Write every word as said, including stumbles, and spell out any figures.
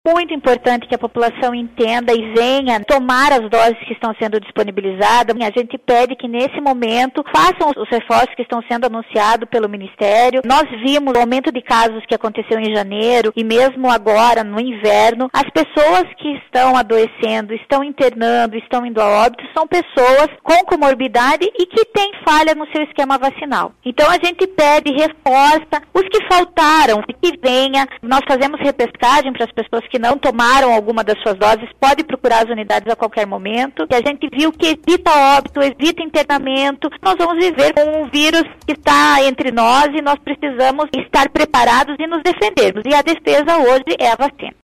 Muito importante que a população entenda e venha tomar as doses que estão sendo disponibilizadas. A gente pede que nesse momento façam os reforços que estão sendo anunciados pelo Ministério. Nós vimos o aumento de casos que aconteceu em janeiro e mesmo agora no inverno. As pessoas que estão adoecendo, estão internando, estão indo a óbito, são pessoas com comorbidade e que têm falha no seu esquema vacinal. Então a gente pede, reforça, os que faltaram, que venha. Nós fazemos repescagem para as pessoas que não tomaram alguma das suas doses, pode procurar as unidades a qualquer momento. E a gente viu que evita óbito, evita internamento. Nós vamos viver com um vírus que está entre nós e nós precisamos estar preparados e nos defendermos. E a defesa hoje é a vacina.